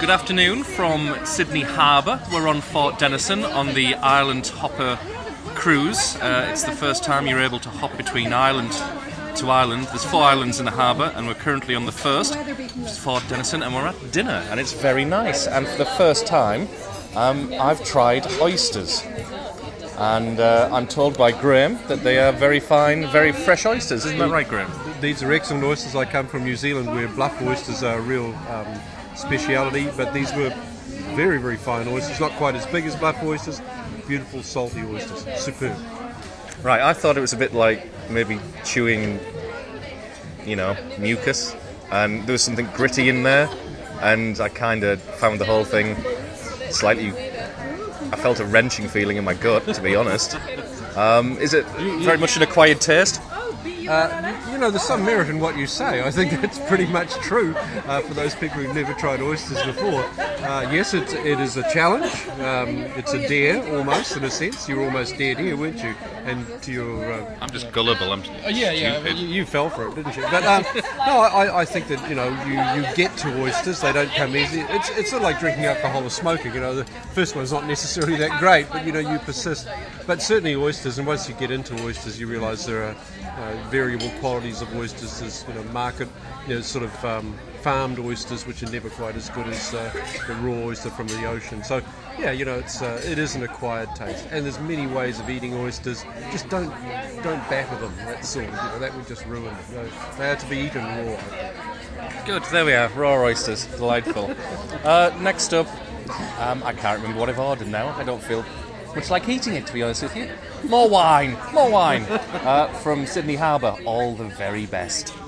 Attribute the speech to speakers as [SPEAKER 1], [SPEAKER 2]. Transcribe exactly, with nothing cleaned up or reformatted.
[SPEAKER 1] Good afternoon from Sydney Harbour. We're on Fort Denison on the Island Hopper cruise. Uh, it's the first time you're able to hop between island to island. There's four islands in the harbour, and we're currently on the first, which is Fort Denison, and we're at dinner, and it's very nice. And for the first time, um, I've tried oysters. And uh, I'm told by Graham that they are very fine, very fresh oysters. Isn't that right, Graham?
[SPEAKER 2] These are excellent oysters. I come from New Zealand, where bluff oysters are a real um, speciality, but these were very, very fine oysters. Not quite as big as bluff oysters. Beautiful, salty oysters. Superb.
[SPEAKER 1] Right, I thought it was a bit like maybe chewing, you know, mucus, and there was something gritty in there, and I kind of found the whole thing slightly... I felt a wrenching feeling in my gut, to be honest. Um, is it very much an acquired taste?
[SPEAKER 2] Uh, you know, there's some merit in what you say. I think that's pretty much true uh, for those people who've never tried oysters before. Uh, yes, it, it is a challenge. Um, it's a dare, almost, in a sense. You were almost dared here, weren't you? And to your... Uh,
[SPEAKER 1] I'm just gullible. I'm
[SPEAKER 2] uh, yeah, yeah. Well, you, you fell for it, didn't you? But um, no, I, I think that, you know, you, you get to oysters. They don't come easy. It's, it's sort of like drinking alcohol or smoking. You know, the first one's not necessarily that great, but, you know, you persist. But certainly oysters, and once you get into oysters, you realise there are uh, variable qualities of oysters. There's, you know, market, you know, sort of um, farmed oysters, which are never quite as good as uh, the raw oyster from the ocean. So, yeah, you know, it's uh, it is an acquired taste, and there's many ways of eating oysters. Just don't don't batter them. That's all. You know, that would just ruin it. You know, they are to be eaten raw.
[SPEAKER 1] Good. There we are. Raw oysters. Delightful. uh, next up, um, I can't remember what I've ordered now. I don't feel much like eating it, to be honest with you. More wine. More wine. Uh, from Sydney Harbour. All the very best.